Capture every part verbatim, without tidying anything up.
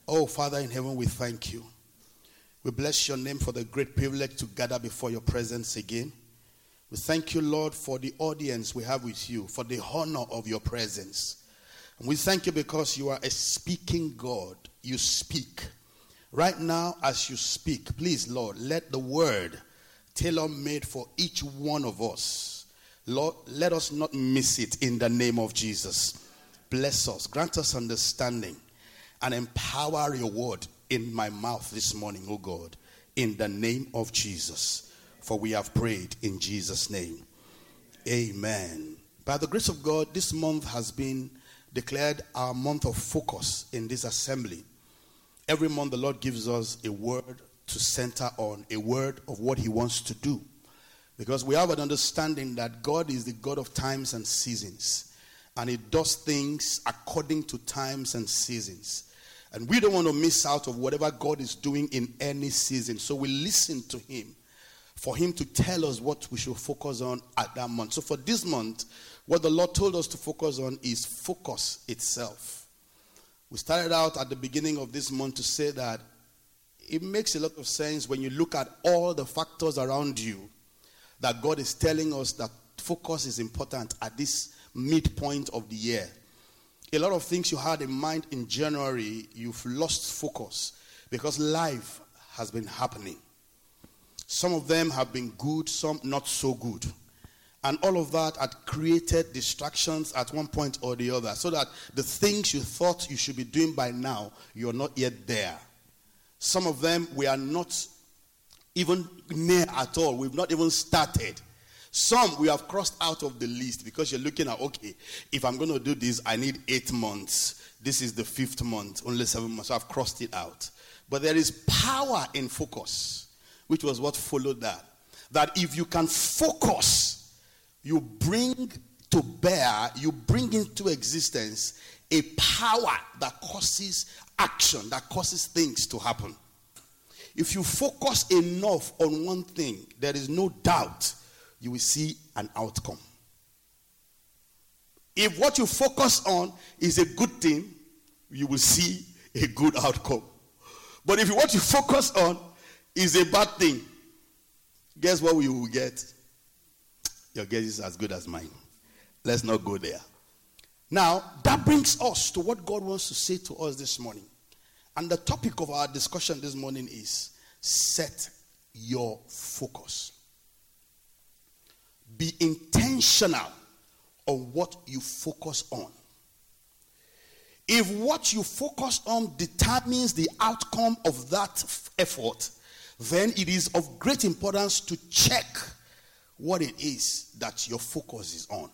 Oh, Father in heaven, we thank you. We bless your name for the great privilege to gather before your presence again. We thank you, Lord, for the audience we have with you, for the honor of your presence. And we thank you because you are a speaking God. You speak. Right now, as you speak, please, Lord, let the word tailor-made for each one of us, Lord, let us not miss it in the name of Jesus. Bless us, grant us understanding, and empower your word in my mouth this morning, oh God, in the name of Jesus. For we have prayed in Jesus' name. Amen. By the grace of God, this month has been declared our month of focus in this assembly. Every month the Lord gives us a word to center on, a word of what he wants to do. Because we have an understanding that God is the God of times and seasons. And he does things according to times and seasons. And we don't want to miss out of whatever God is doing in any season. So we listen to him for him to tell us what we should focus on at that month. So for this month, what the Lord told us to focus on is focus itself. We started out at the beginning of this month to say that it makes a lot of sense when you look at all the factors around you that God is telling us that focus is important at this midpoint of the year. A lot of things you had in mind in January, you've lost focus because life has been happening. Some of them have been good, some not so good. And all of that had created distractions at one point or the other, so that the things you thought you should be doing by now, you're not yet there. Some of them we are not even near at all. We've not even started. Some we have crossed out of the list because you're looking at, okay, if I'm going to do this, I need eight months. This is the fifth month, only seven months. So I've crossed it out. But there is power in focus, which was what followed that. That if you can focus, you bring to bear, you bring into existence a power that causes action, that causes things to happen. If you focus enough on one thing, there is no doubt you will see an outcome. If what you focus on is a good thing, you will see a good outcome. But if what you focus on is a bad thing, guess what you will get? Your guess is as good as mine. Let's not go there. Now, that brings us to what God wants to say to us this morning. And the topic of our discussion this morning is set your focus. Be intentional on what you focus on. If what you focus on determines the outcome of that effort, then it is of great importance to check what it is that your focus is on.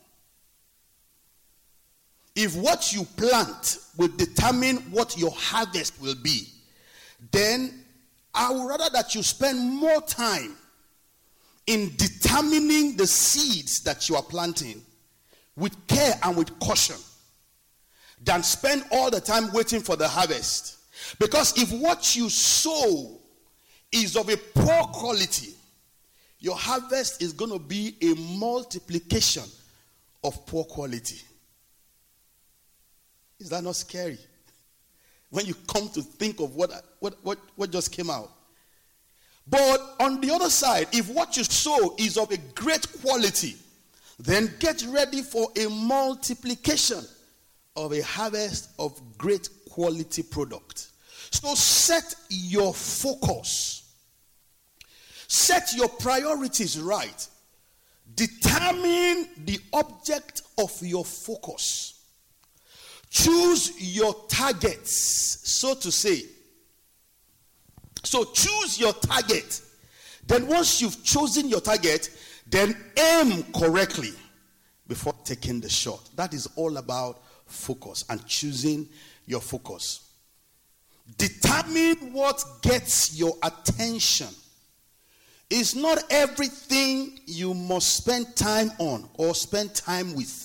If what you plant will determine what your harvest will be, then I would rather that you spend more time in determining the seeds that you are planting with care and with caution than spend all the time waiting for the harvest. Because if what you sow is of a poor quality, your harvest is going to be a multiplication of poor quality. Is that not scary? When you come to think of what, what, what, what just came out. But on the other side, if what you sow is of a great quality, then get ready for a multiplication of a harvest of great quality product. So set your focus. Set your priorities right. Determine the object of your focus. Choose your targets, so to say. So choose your target. Then once you've chosen your target, then aim correctly before taking the shot. That is all about focus and choosing your focus. Determine what gets your attention. It's not everything you must spend time on or spend time with.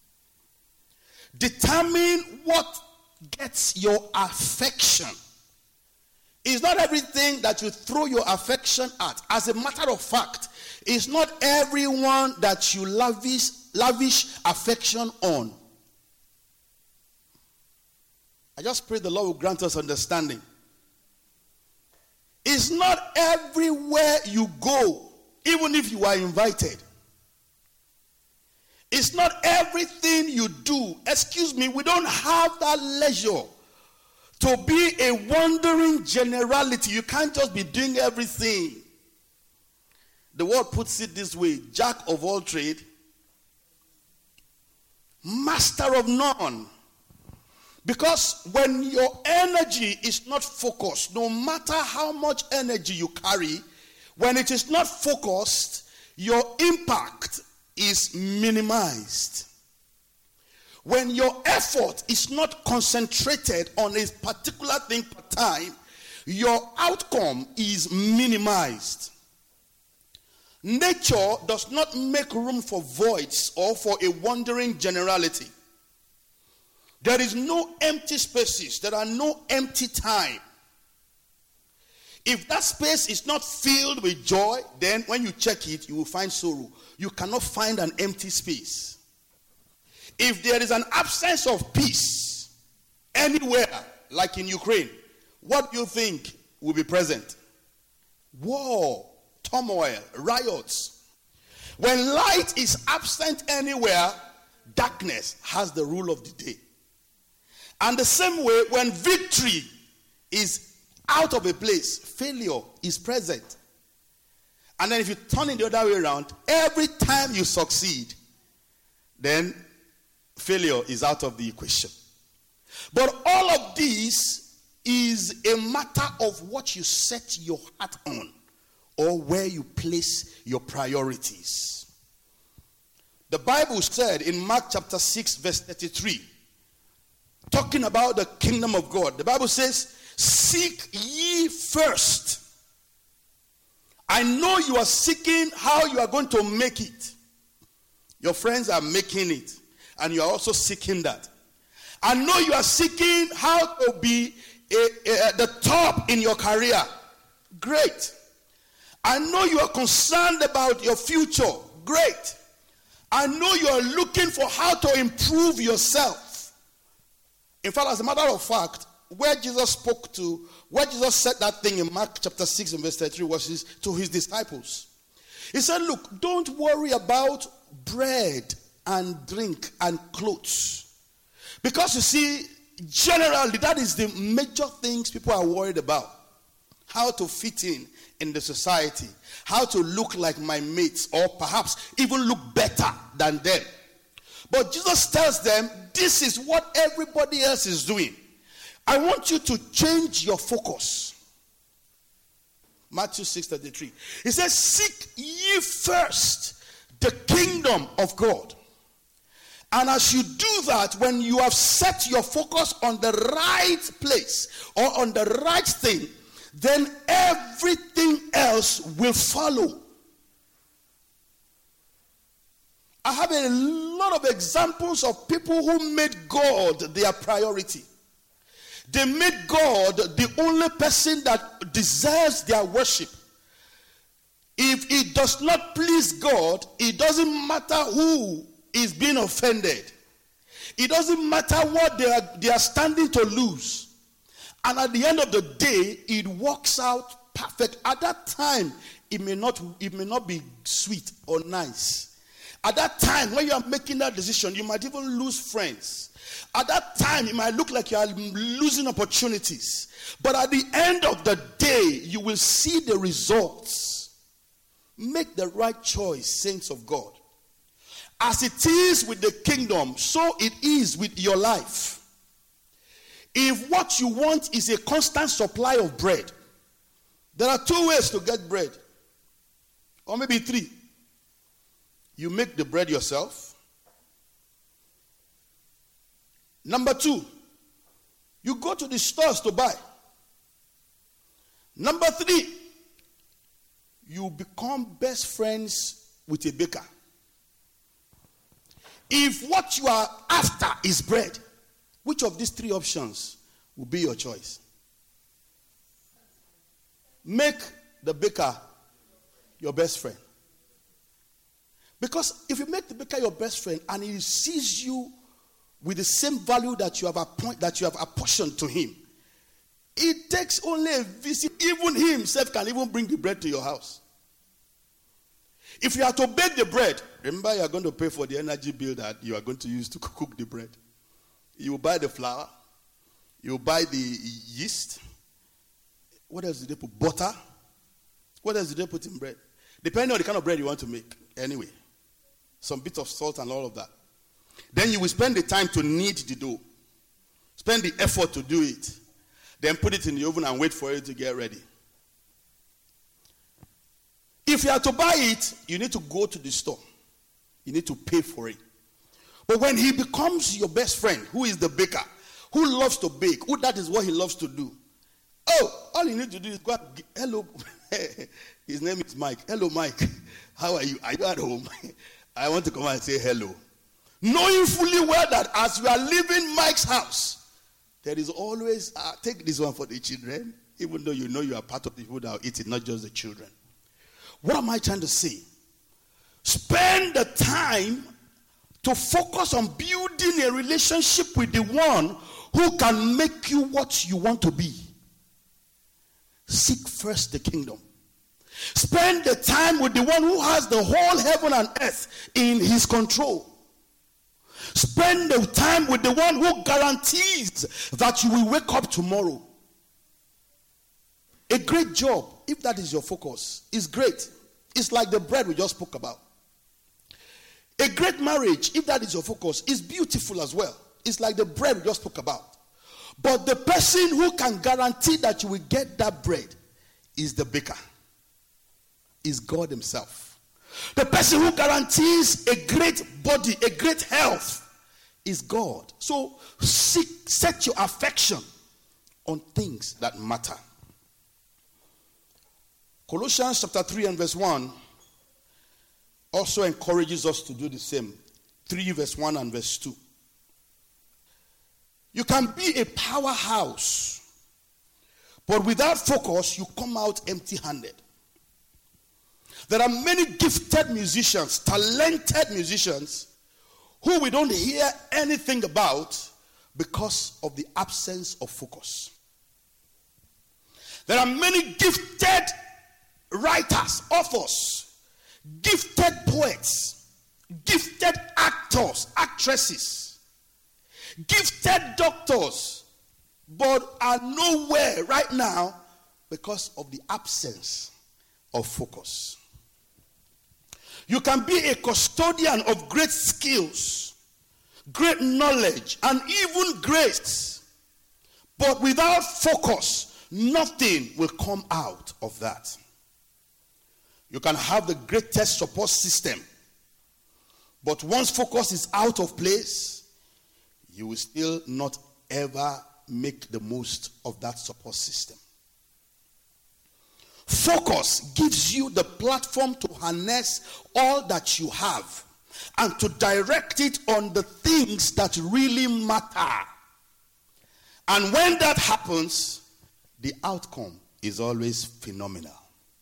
Determine what gets your affection. It's not everything that you throw your affection at. As a matter of fact, it's not everyone that you lavish, lavish affection on. I just pray the Lord will grant us understanding. It's not everywhere you go, even if you are invited. It's not everything you do. Excuse me, we don't have that leisure to be a wandering generality. You can't just be doing everything. The word puts it this way: jack of all trade, master of none. Because when your energy is not focused, no matter how much energy you carry, when it is not focused, your impact is minimized. When your effort is not concentrated on a particular thing per time, your outcome is minimized. Nature does not make room for voids or for a wandering generality. There is no empty spaces. There are no empty time. If that space is not filled with joy, then when you check it, you will find sorrow. You cannot find an empty space. If there is an absence of peace anywhere, like in Ukraine, what do you think will be present? War, turmoil, riots. When light is absent anywhere, darkness has the rule of the day. And the same way, when victory is out of a place, failure is present. And then if you turn it the other way around, every time you succeed, then failure is out of the equation. But all of this is a matter of what you set your heart on, or where you place your priorities. The Bible said in Mark chapter six verse thirty-three, talking about the kingdom of God, the Bible says, seek ye first. I know you are seeking how you are going to make it. Your friends are making it, and you are also seeking that. I know you are seeking how to be a, a, at the top in your career. Great. I know you are concerned about your future. Great. I know you are looking for how to improve yourself. In fact, as a matter of fact, where Jesus spoke to, where Jesus said that thing in Mark chapter six and verse thirty-three was his, to his disciples. He said, look, don't worry about bread and drink and clothes. Because you see, generally, that is the major things people are worried about. How to fit in in the society. How to look like my mates, or perhaps even look better than them. But Jesus tells them, this is what everybody else is doing. I want you to change your focus. Matthew six thirty-three. He says, seek ye first the kingdom of God. And as you do that, when you have set your focus on the right place or on the right thing, then everything else will follow. I have a lot of examples of people who made God their priority. They made God the only person that deserves their worship. If it does not please God, it doesn't matter who is being offended. It doesn't matter what they are, they are standing to lose. And at the end of the day, it works out perfect. At that time, it may not, it may not be sweet or nice. At that time, when you are making that decision, you might even lose friends. At that time, it might look like you are losing opportunities. But at the end of the day, you will see the results. Make the right choice, saints of God. As it is with the kingdom, so it is with your life. If what you want is a constant supply of bread, there are two ways to get bread. Or maybe three. You make the bread yourself. Number two, you go to the stores to buy. Number three, you become best friends with a baker. If what you are after is bread, which of these three options will be your choice? Make the baker your best friend. Because if you make the baker your best friend and he sees you with the same value that you have appoint, that you have apportioned to him. It takes only a visit. Even he himself can even bring the bread to your house. If you are to bake the bread, remember you are going to pay for the energy bill that you are going to use to cook the bread. You buy the flour. You buy the yeast. What else did they put? Butter. What else did they put in bread? Depending on the kind of bread you want to make. Anyway, some bit of salt and all of that. Then you will spend the time to knead the dough. Spend the effort to do it. Then put it in the oven and wait for it to get ready. If you are to buy it, you need to go to the store. You need to pay for it. But when he becomes your best friend, who is the baker, who loves to bake, who that is what he loves to do. Oh, all you need to do is go out, hello. His name is Mike. Hello, Mike. How are you? Are you at home? I want to come and say hello. Knowing fully well that as you are leaving Mike's house, there is always, uh, take this one for the children, even though you know you are part of the people that will eat it, not just the children. What am I trying to say? Spend the time to focus on building a relationship with the one who can make you what you want to be. Seek first the kingdom. Spend the time with the one who has the whole heaven and earth in his control. Spend the time with the one who guarantees that you will wake up tomorrow. A great job, if that is your focus, is great. It's like the bread we just spoke about. A great marriage, if that is your focus, is beautiful as well. It's like the bread we just spoke about. But the person who can guarantee that you will get that bread is the baker. Is God himself. The person who guarantees a great body, a great health, is God. So seek, set your affection on things that matter. Colossians chapter three and verse one also encourages us to do the same. three verse one and verse two. You can be a powerhouse, but without focus, you come out empty-handed. There are many gifted musicians, talented musicians, who we don't hear anything about because of the absence of focus. There are many gifted writers, authors, gifted poets, gifted actors, actresses, gifted doctors, but are nowhere right now because of the absence of focus. You can be a custodian of great skills, great knowledge, and even grace, but without focus, nothing will come out of that. You can have the greatest support system, but once focus is out of place, you will still not ever make the most of that support system. Focus gives you the platform to harness all that you have and to direct it on the things that really matter. And when that happens, the outcome is always phenomenal.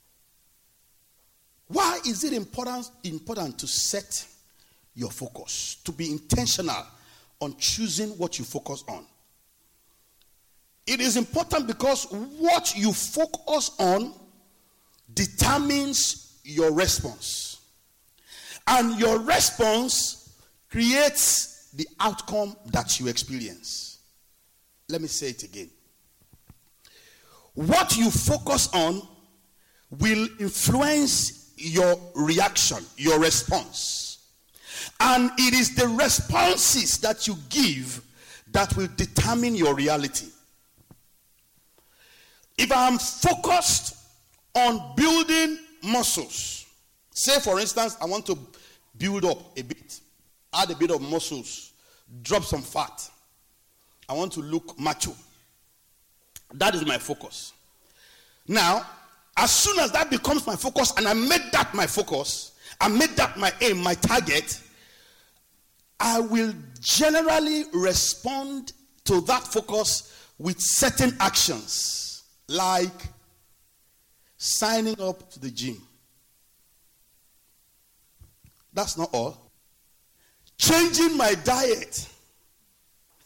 Why is it important, important to set your focus, to be intentional on choosing what you focus on? It is important because what you focus on determines your response. And your response creates the outcome that you experience. Let me say it again. What you focus on will influence your reaction, your response. And it is the responses that you give that will determine your reality. If I am focused on building muscles, say for instance, I want to build up a bit, add a bit of muscles, drop some fat. I want to look macho. That is my focus. Now, as soon as that becomes my focus, and I make that my focus, I make that my aim, my target, I will generally respond to that focus with certain actions, like signing up to the gym. That's not all. Changing my diet.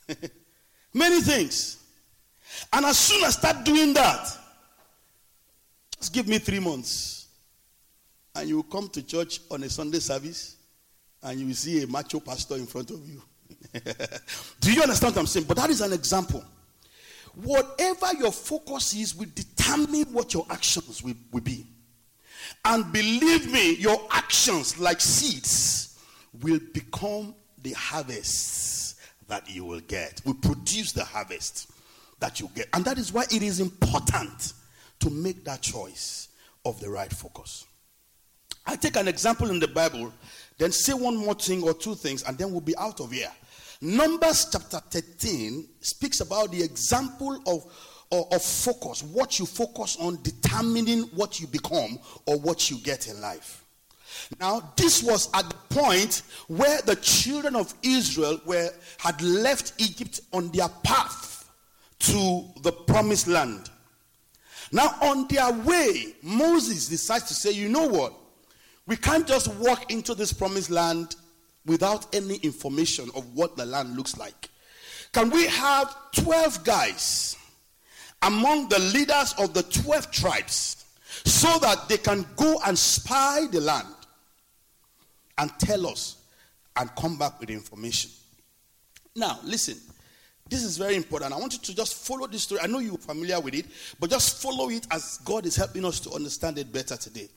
Many things. And as soon as I start doing that, just give me three months. And you will come to church on a Sunday service and you will see a macho pastor in front of you. Do you understand what I'm saying? But that is an example. Whatever your focus is will determine what your actions will, will be. And believe me, your actions, like seeds, will become the harvests that you will get. Will produce the harvest that you get. And that is why it is important to make that choice of the right focus. I take an example in the Bible, then say one more thing or two things, and then we'll be out of here. Numbers chapter thirteen speaks about the example of, of, of focus, what you focus on determining what you become or what you get in life. Now, this was at the point where the children of Israel were had left Egypt on their path to the promised land. Now, on their way, Moses decides to say, you know what? We can't just walk into this promised land without any information of what the land looks like. Can we have twelve guys among the leaders of the twelve tribes so that they can go and spy the land and tell us and come back with information? Now, listen. This is very important. I want you to just follow this story. I know you're familiar with it, but just follow it as God is helping us to understand it better today.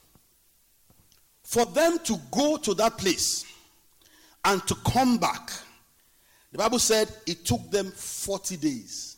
For them to go to that place and to come back, the Bible said it took them forty days.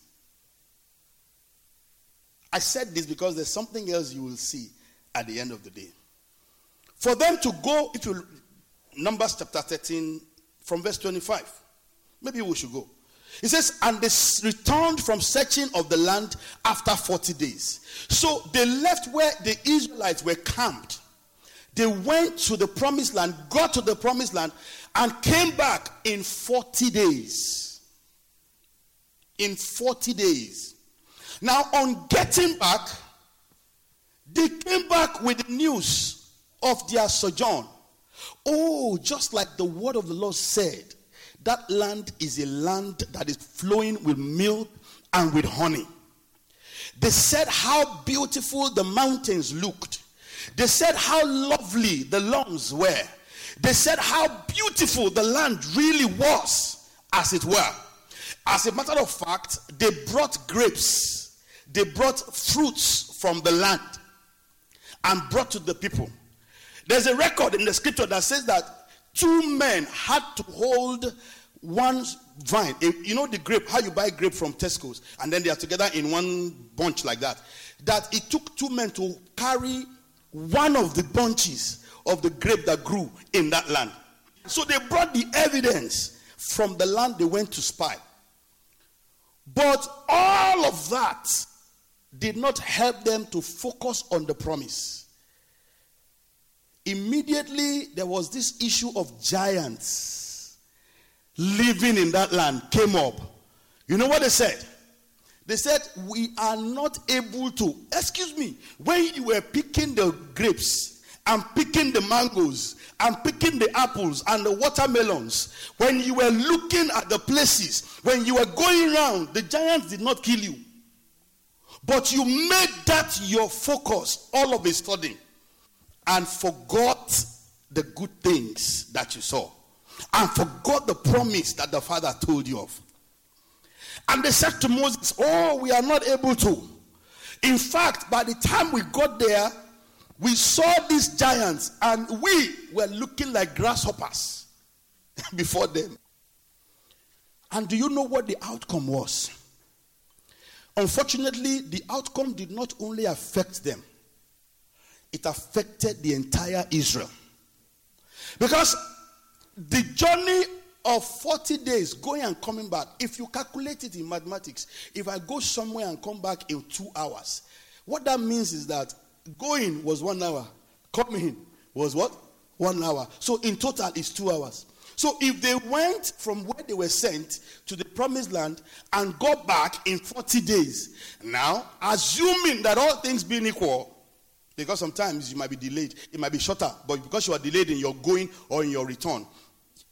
I said this because there's something else you will see at the end of the day. For them to go, if you Numbers chapter thirteen from verse twenty-five, maybe we should go. It says, and they returned from searching of the land after forty days. So they left where the Israelites were camped. They went to the promised land, got to the promised land, and came back in forty days. In forty days. Now, on getting back, they came back with the news of their sojourn. Oh, just like the word of the Lord said, that land is a land that is flowing with milk and with honey. They said how beautiful the mountains looked. They said how lovely the lawns were. They said how beautiful the land really was, as it were. As a matter of fact, they brought grapes. They brought fruits from the land and brought to the people. There's a record in the scripture that says that two men had to hold one vine. You know the grape, how you buy grape from Tesco's, and then they are together in one bunch like that. That it took two men to carry one of the bunches of the grape that grew in that land. So they brought the evidence from the land they went to spy. But all of that did not help them to focus on the promise. Immediately, there was this issue of giants living in that land came up. You know what they said? They said, we are not able to. Excuse me, when you were picking the grapes and picking the mangoes and picking the apples and the watermelons, when you were looking at the places, when you were going around, the giants did not kill you. But you made that your focus all of a sudden and forgot the good things that you saw and forgot the promise that the Father told you of. And they said to Moses, oh, we are not able to. In fact, by the time we got there, we saw these giants and we were looking like grasshoppers before them. And do you know what the outcome was? Unfortunately, the outcome did not only affect them, it affected the entire Israel. Because the journey of forty days going and coming back, if you calculate it in mathematics, if I go somewhere and come back in two hours, what that means is that going was one hour, coming was what? One hour. So in total, it's two hours. So if they went from where they were sent to the promised land and got back in forty days, now, assuming that all things being equal, because sometimes you might be delayed, it might be shorter, but because you are delayed in your going or in your return,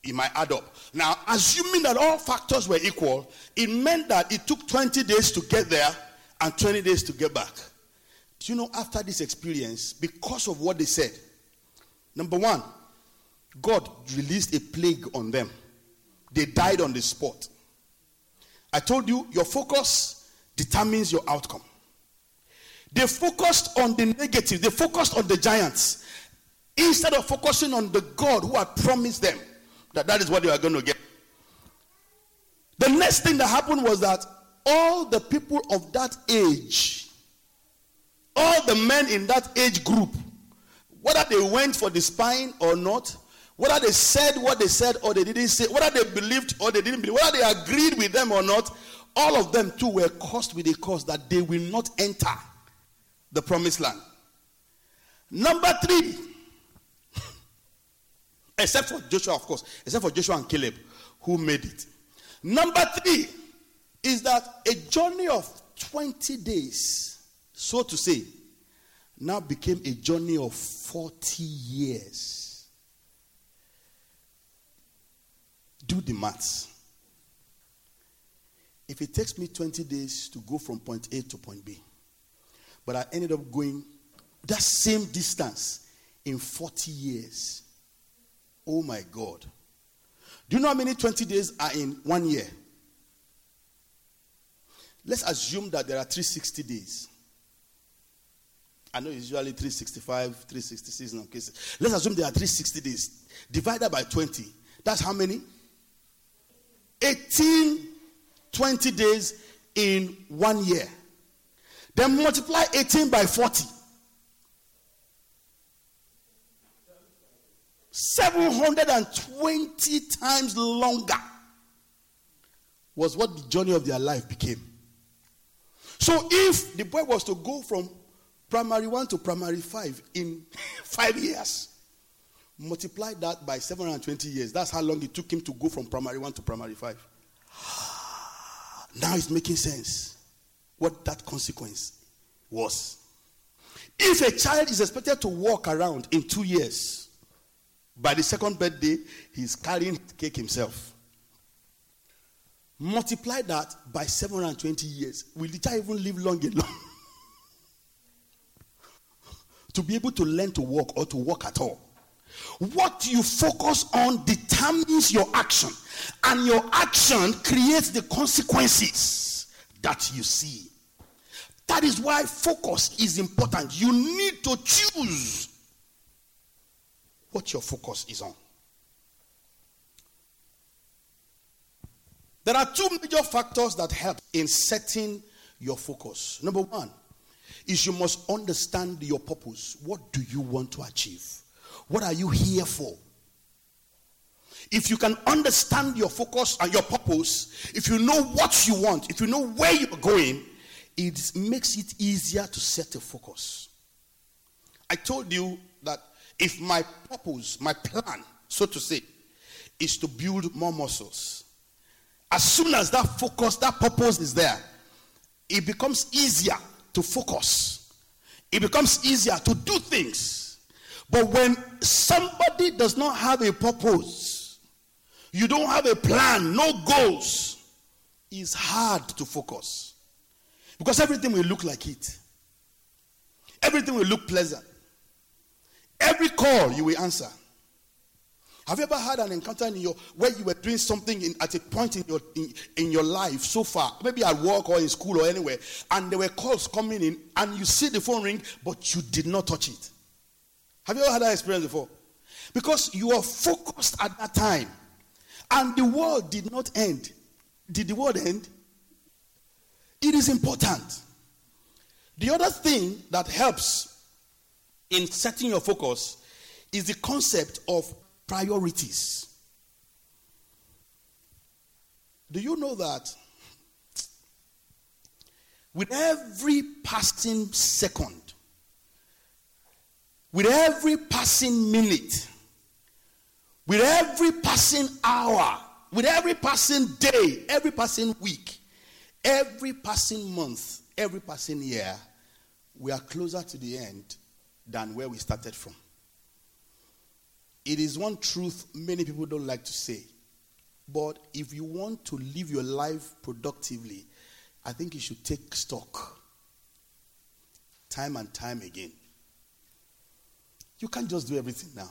It might add up. Now, assuming that all factors were equal, it meant that it took twenty days to get there and twenty days to get back. Do you know, after this experience, because of what they said, number one, God released a plague on them. They died on the spot. I told you, your focus determines your outcome. They focused on the negative. They focused on the giants instead of focusing on the God who had promised them that that is what they are going to get. The next thing that happened was that all the people of that age, all the men in that age group, whether they went for the spying or not, whether they said what they said or they didn't say, whether they believed or they didn't believe, whether they agreed with them or not, all of them too were cursed with a curse that they will not enter the promised land. Number three, except for Joshua, of course, except for Joshua and Caleb, who made it. Number three is that a journey of twenty days, so to say, now became a journey of forty years. Do the maths. If it takes me twenty days to go from point A to point B, but I ended up going that same distance in forty years. Oh my God. Do you know how many twenty days are in one year? Let's assume that there are three hundred sixty days. I know it's usually three hundred sixty-five, three hundred sixty-six in some cases. Let's assume there are three hundred sixty days. Divided by twenty. That's how many? eighteen, twenty days in one year. Then multiply eighteen by forty. seven hundred twenty times longer was what the journey of their life became. So if the boy was to go from primary one to primary five in five years, multiply that by seven hundred twenty years. That's how long it took him to go from primary one to primary five. Now it's making sense what that consequence was. If a child is expected to walk around in two years, by the second birthday, he's carrying cake himself. Multiply that by seven hundred twenty years. Will the child even live long enough to be able to learn to walk or to walk at all? What you focus on determines your action, and your action creates the consequences that you see. That is why focus is important. You need to choose what your focus is on. There are two major factors that help in setting your focus. Number one is you must understand your purpose. What do you want to achieve? What are you here for? If you can understand your focus and your purpose, if you know what you want, if you know where you're going, it makes it easier to set a focus. I told you that if my purpose, my plan, so to say, is to build more muscles, as soon as that focus, that purpose is there, it becomes easier to focus. It becomes easier to do things. But when somebody does not have a purpose, you don't have a plan, no goals, it's hard to focus. Because everything will look like it. Everything will look pleasant. Every call you will answer. Have you ever had an encounter in your where you were doing something in, at a point in your in, in your life so far, maybe at work or in school or anywhere, and there were calls coming in, and you see the phone ring, but you did not touch it? Have you ever had that experience before? Because you are focused at that time, and the world did not end. Did the world end? It is important. The other thing that helps in setting your focus is the concept of priorities. Do you know that with every passing second, with every passing minute, with every passing hour, with every passing day, every passing week, every passing month, every passing year, we are closer to the end than where we started from? It is one truth many people don't like to say. But if you want to live your life productively, I think you should take stock time and time again. You can't just do everything now.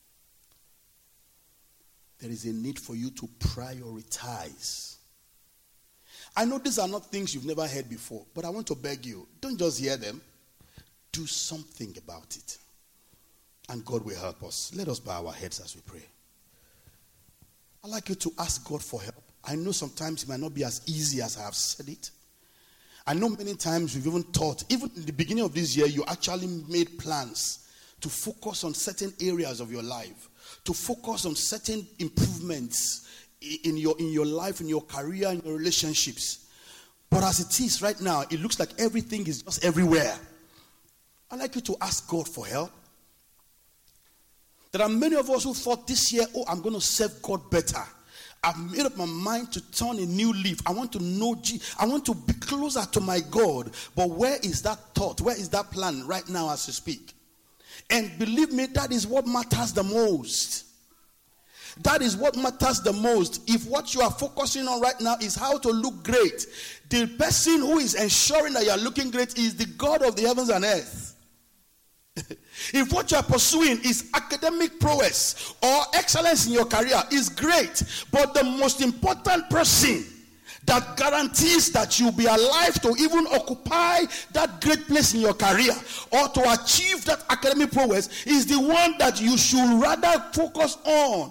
There is a need for you to prioritize. I know these are not things you've never heard before, but I want to beg you, don't just hear them. Do something about it. And God will help us. Let us bow our heads as we pray. I'd like you to ask God for help. I know sometimes it might not be as easy as I have said it. I know many times we've even thought, even in the beginning of this year, you actually made plans to focus on certain areas of your life, to focus on certain improvements in your, in your life, in your career, in your relationships. But as it is right now, it looks like everything is just everywhere. I'd like you to ask God for help. There are many of us who thought this year, oh, I'm going to serve God better. I've made up my mind to turn a new leaf. I want to know Jesus. I want to be closer to my God. But where is that thought? Where is that plan right now as you speak? And believe me, that is what matters the most. That is what matters the most. If what you are focusing on right now is how to look great, the person who is ensuring that you are looking great is the God of the heavens and earth. If what you are pursuing is academic prowess or excellence in your career, is great. But the most important person that guarantees that you'll be alive to even occupy that great place in your career or to achieve that academic prowess is the one that you should rather focus on.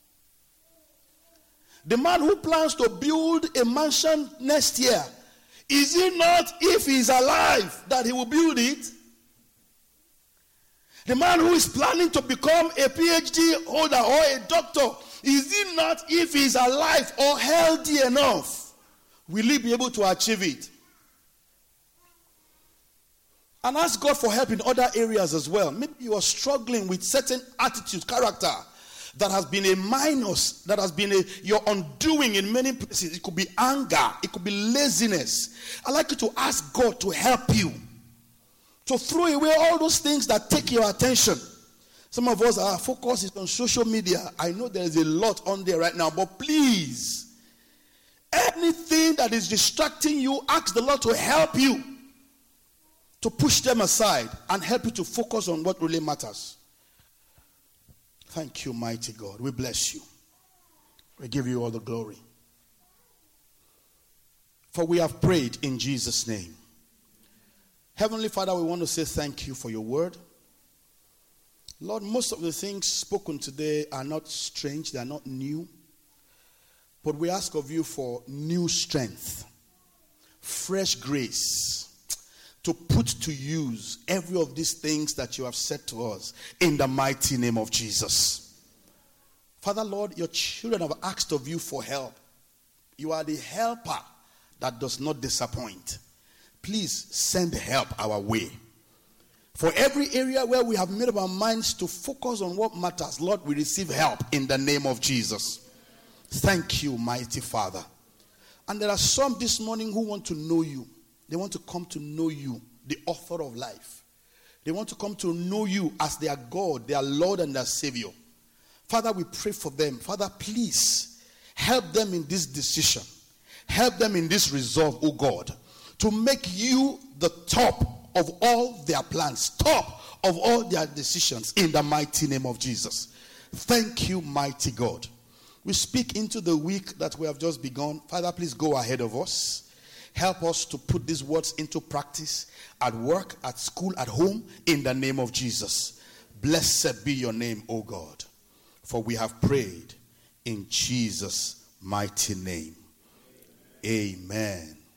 The man who plans to build a mansion next year, is it not, if he's alive, that he will build it? The man who is planning to become a PhD holder or a doctor, is it not, if he's alive or healthy enough, will he be able to achieve it? And ask God for help in other areas as well. Maybe you are struggling with certain attitude, character that has been a minus, that has been a, your undoing in many places. It could be anger, it could be laziness. I'd like you to ask God to help you to throw away all those things that take your attention. Some of us, our focus is on social media. I know there is a lot on there right now, but please, anything that is distracting you, ask the Lord to help you to push them aside and help you to focus on what really matters. Thank you, mighty God. We bless you. We give you all the glory. For we have prayed in Jesus' name. Heavenly Father, we want to say thank you for your word. Lord, most of the things spoken today are not strange, they are not new. But we ask of you for new strength, fresh grace, to put to use every of these things that you have said to us in the mighty name of Jesus. Father, Lord, your children have asked of you for help. You are the helper that does not disappoint. Please send help our way. For every area where we have made up our minds to focus on what matters, Lord, we receive help in the name of Jesus. Thank you, mighty Father. And there are some this morning who want to know you. They want to come to know you, the author of life. They want to come to know you as their God, their Lord and their Savior. Father, we pray for them. Father, please help them in this decision. Help them in this resolve, oh God, to make you the top of all their plans, top of all their decisions in the mighty name of Jesus. Thank you, mighty God. We speak into the week that we have just begun. Father, please go ahead of us. Help us to put these words into practice at work, at school, at home, in the name of Jesus. Blessed be your name, O God. For we have prayed in Jesus' mighty name. Amen.